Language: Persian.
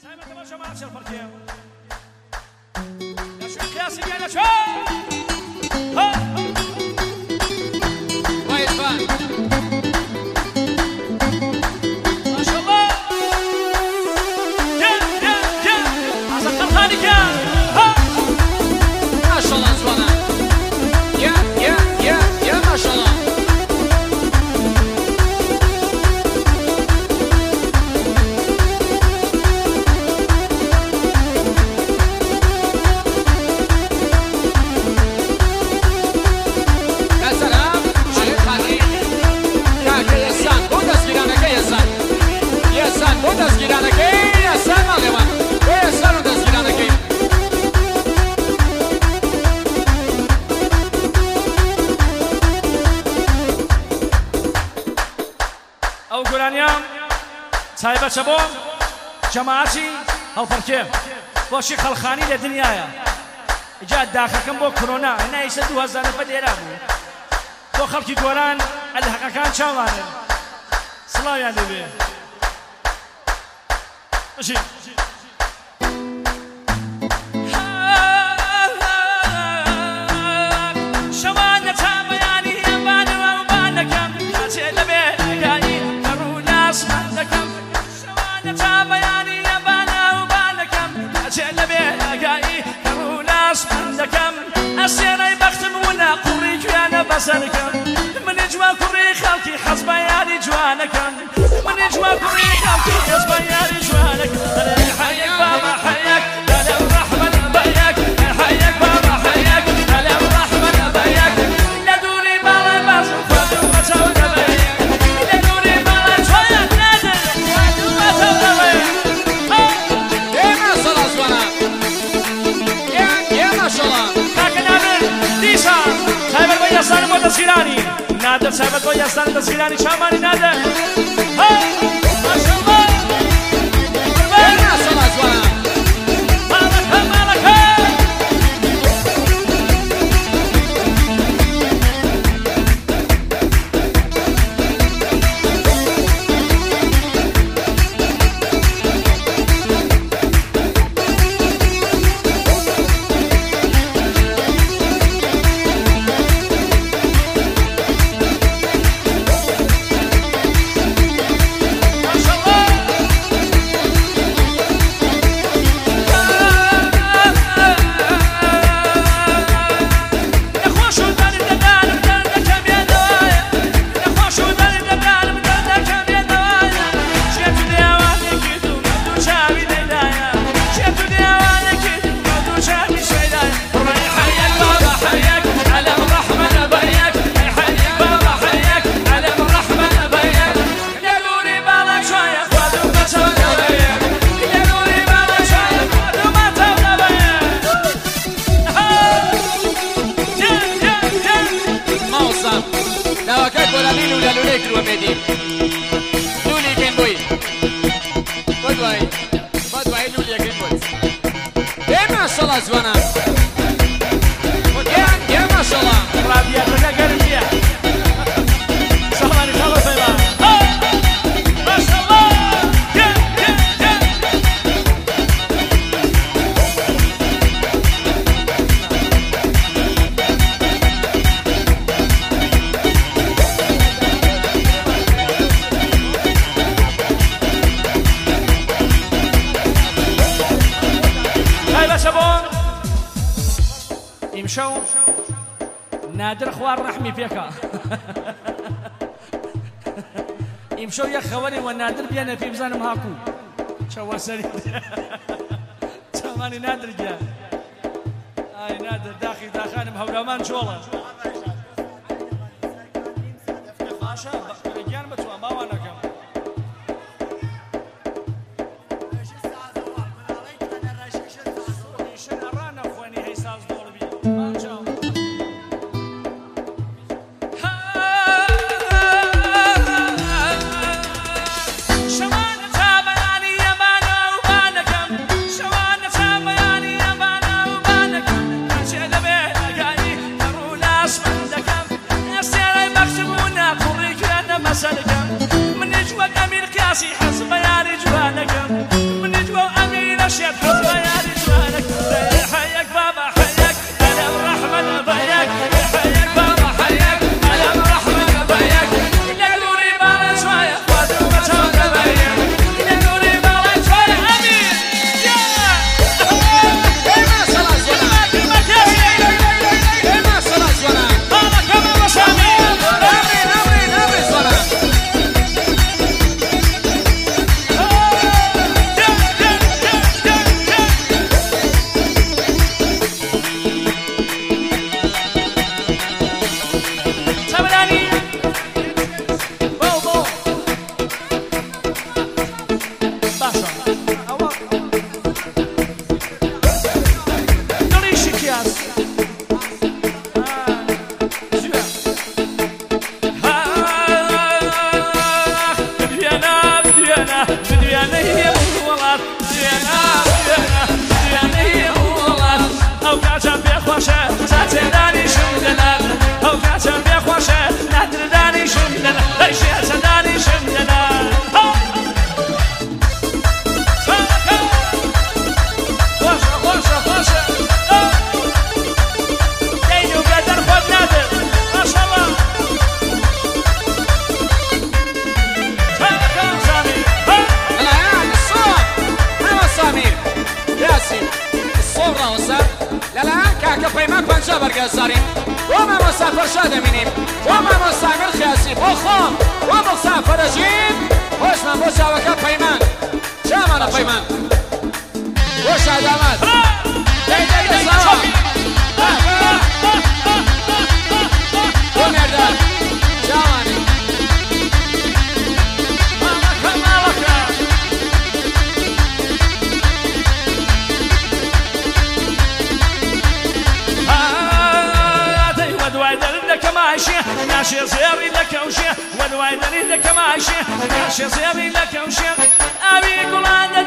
تایبەت بۆ جەماعەتی هەڵپەرکێ بۆشی خەڵخانی لە دنیاە ئجا داخەکەم بۆ کۆرۆنا هێنا ئیسە 2000 نەفەر لێرا بوو بۆ خەڵکی گۆران ئەلحەقەکان چاوانن سڵاویان دەبێ شەوانە تا بەیانی هێبانەوە و بانەکەم کاتێ دەبێ ئەگایی کەڕوو لاسمان دەکەم تا بەیانی هێبانە و بانەکەم کاتێ دەبێ ئەگایی کەڕوو لاسمان دەکەم ئەسێنەی بەختم ونا قوڕی گوێنە بەسەرکەم منی جوان کوڕی خەڵکی حەز بە یاری جوانەکەم منی جوان کوڕی خەڵکی حەز بە یاری جوانەکەم حەیەک بابا حەیەک هەلە ڕەحمەت بەیەک حەیەک بابا حەیەک هەلە ڕەحمەت بەیەک لە دووری باڵای باشم خۆتم بەچاو دەبەیەک لە دووری باڵای چۆیان نادر خۆتم بەچاو دەبەیەک ئێمە سەڵا زوانە ئێمە شەڵا کاکە نادر دیسان تایبەت بە یاسانم بۆ دەستگیرانی نادر تایبەت بۆ یاسانی دەستگیرانی شامانی نادر ماشەڵڵا ئێمە سەڵا زوانە زوانە ئێمە شەڵا ڕابیاتەکە گەرمیە سەڵانی خەڵە فەیڵا ماشەڵڵا تایبەتە بۆ ئیمشەو نادر خوار ڕەحمی پێکە ئیمشەو یەک خەوەری وە نادر بێنە پێی بزانم هاکوو چەوە سەری چاوانی نادر گیان ئای نادر داخی داخانم هەورامان جۆڵە باشە گیان بتوان باوانەکەم جا بەرگەزارین بۆ مامۆستا پەرشا دەمینیم بۆ مامۆستا ئەمیر خیاسی بۆ خۆم بۆ مۆستا فەرەجین خۆشمان بۆ چاوەکە پەیمان چامانە پەیمان بۆ شادامات دەیدەزاوە بۆ مێردان چاوانی ناشي زيري لك وشي والوايدري لك ماشي ناشي زيري لك وشي أبي قلان